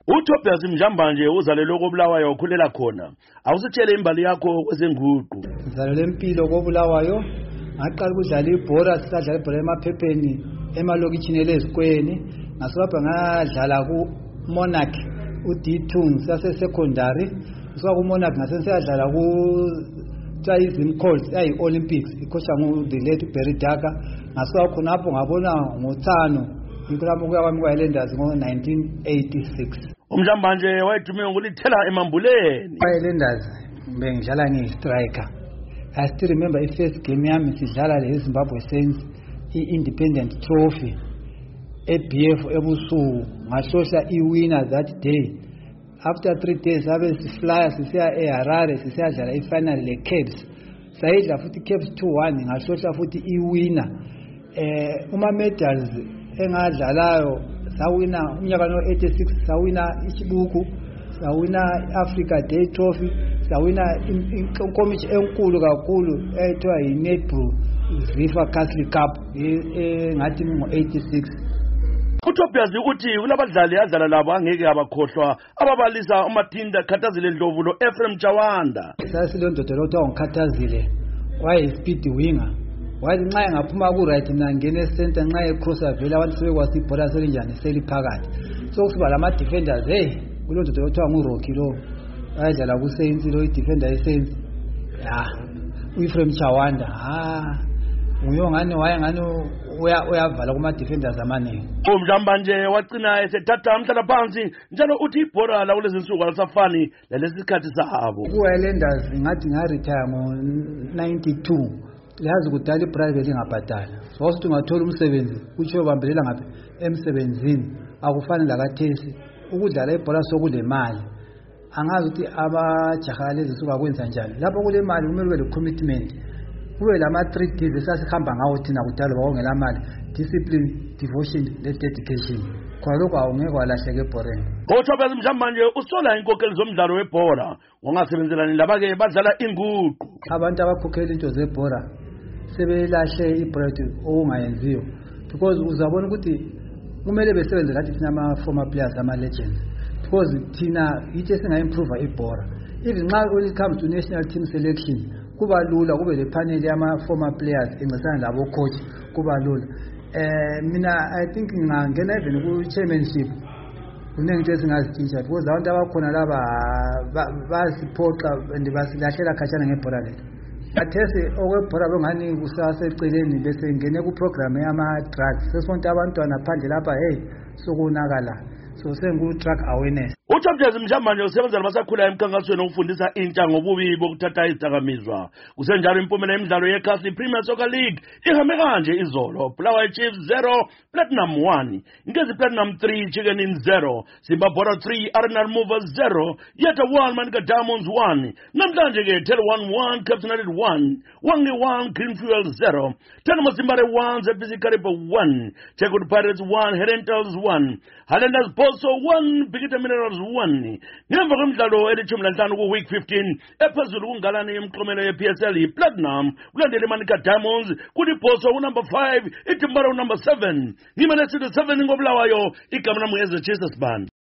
uTobias Mjambanje uzalelwe koBulawayo ukhulela khona. Awusitshele imbali yakho kwezenguqu. Ngizalelwe empilo koBulawayo. Ngaqala ukudlala ibhola sisadlala ibhola emaphepheni emalokitshini elezikweni. Ngasibapha ngadlala ku-Monarch u-D2 sase-secondary. Ngisuka ku-Monarch ngasensadlala ku-Tyson Colts Olympics ikhosha ngu-the late Barry Daka. Ngasuka khonapho ngabona ngoThano inkulamo kwami kwaYilanders ngo-1986. Umjambanje wayedume ngokulithela emambuleni. YiLanders bengidlala ngiyi-striker. I still remember the first game yami sidlala leZimbabwe Saints i-Independent Trophy eBF ebusuku ngashosha iwinner that day. After 3 days abe siflya sisiya eHarare sisiyadlala ifinal leCaps. Sayidla futhi Caps 2-1 ngashosha futhi iwinner. Uma medals engadlalayo sawina umnyaka no-86 sawina ichibuku, sawina Africa Day Trophy, sawina inkomishi enkulu kakhulu ethiwa yiNetball River Castle Cup ngathi ngo-86. uTobias uthi kulabadlali adlala labo angeke abakhohlwa ababalisa uMathinda Khathazile Ndlovu lo Ephraim Chawanda. Sasilondodolo othiwa uKhathazile waye-speed winger. Wathi nxa engaphuma ku-right mina ngene e-center nxa e-crosser vele abantu sebekwasi ibhola selinjani seliphakathi. So kusiba lama-defenders kulondodolo othiwa nguRocky lo wayedlala ku-Saints lo i-defender ye-Saints u-Ephraim Chawanda nguyo ngani wayengani uyavala kuma-defenders amaningi. Umjambanje wagcina esethatha umhlala phansi njalo uthi ibhola la kulezi nsuku alisafani lalesikhathi sabo. Ku-Highlanders ngathi ngaretire ngo-92 yazi kudala i-private ingabhadala. So wasuthi ungathola umsebenzi kutsho bambelela ngaphi emsebenzini akufani lakathesi ukudlala ibhola sokule mali. Angazi ukuthi abajaha lezi nsuku akwenza njani. Lapho kule mali kumele ube le-commitment. Kube lama-3 Ds esasihamba ngawo thina kudala bawongela mali: discipline, devotion ne-dedication. Khona lokho awungeke walahleka ebhoreni. uTobias Mjambanje usola inkokheli zomdlalo webhola ngongasebenzelani laba-ke badlala inguqu. Abantu abakhokhela into zebhola sebelahle ibhola okungayenziyo because uzabona ukuthi kumele besebenze lathi thina ama-former players ama-legends because thina yithi esinga-improve ibhola. Even nxa when it comes to national team selection kuba lula kube le panel yama-former players incesana labo coach kuba lula. Mina I think ngangena even ku-chairmanship kuningi into esingazitshintsha because abantu abakhona laba basiphoxa and basilahlela khatshana ngebhola lethu. Kathesi okwebhola bengani kusaseceleni bese ngene ku-program yama-drugs sesonke abantwana phandle lapha sokunakala. So sengu-drug awareness. uTobias Mjambanje usebenza labasakhula emkhankasweni okufundisa intsha ngobubi bokuthatha izidakamizwa. Kusenjalo impumela yemidlalo yeCastle Premier Soccer League ihambe kanje izolo: Bulawayo Chiefs 0, Platinum 1, Ngezi Platinum 3, Chicken Inn 0, Zimbabwe 3, Arsenal Movers 0, Yeta 1, Manica Diamonds 1. Namhlanje ke Tel 1-1, Cape United 1, Wangi 1, Greenfield 0, Tana Masimbare 1, ZBC Kariba 1, Checkout Pirates 1, Herentals 1, Highlanders Bosso 1, Bigita Minerals 1. Ngemva kwemidlalo elithumi lanhlanu ku-week 15 ephezulu kungalani yemklomelo ye-PSL yi-Platinum kulandela iManica Diamonds kuthi Bosso unumber 5 iTimbara unumber 7. Ngimele sithi 7 ngoBulawayo igama nami ngeZechisa Sibanda.